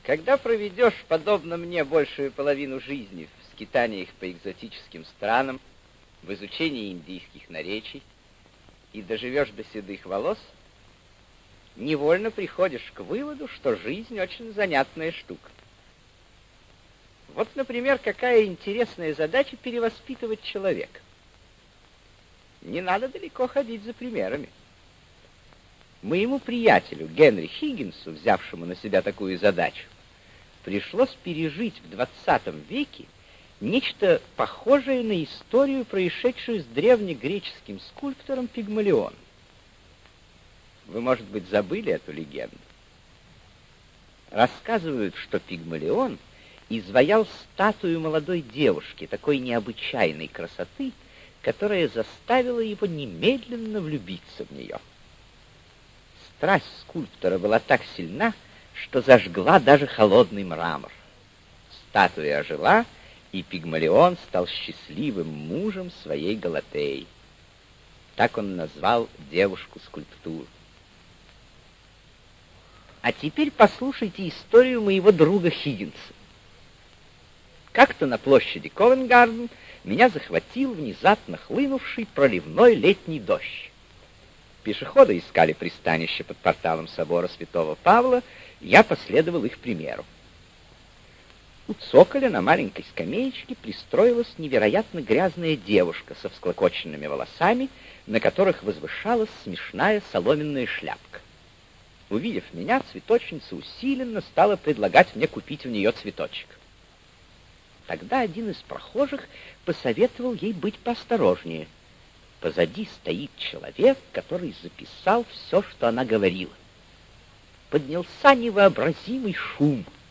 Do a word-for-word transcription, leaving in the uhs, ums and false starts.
Когда проведешь, подобно мне, большую половину жизни в скитаниях по экзотическим странам, в изучении индийских наречий, и доживешь до седых волос, невольно приходишь к выводу, что жизнь очень занятная штука. Вот, например, какая интересная задача перевоспитывать человека. Не надо далеко ходить за примерами. Моему приятелю Генри Хиггинсу, взявшему на себя такую задачу, пришлось пережить в двадцатом веке нечто похожее на историю, происшедшую с древнегреческим скульптором Пигмалионом. Вы, может быть, забыли эту легенду? Рассказывают, что Пигмалион изваял статую молодой девушки такой необычайной красоты, которая заставила его немедленно влюбиться в нее. Страсть скульптора была так сильна, что зажгла даже холодный мрамор. Статуя ожила, и Пигмалион стал счастливым мужем своей Галатеи. Так он назвал девушку-скульптуру. А теперь послушайте историю моего друга Хиггинса. Как-то на площади Ковенгарден меня захватил внезапно хлынувший проливной летний дождь. Пешеходы искали пристанище под порталом собора святого Павла, я последовал их примеру. У цоколя на маленькой скамеечке пристроилась невероятно грязная девушка со всклокоченными волосами, на которых возвышалась смешная соломенная шляпка. Увидев меня, цветочница усиленно стала предлагать мне купить у нее цветочек. Тогда один из прохожих посоветовал ей быть поосторожнее. Позади стоит человек, который записал все, что она говорила. Поднялся невообразимый шум.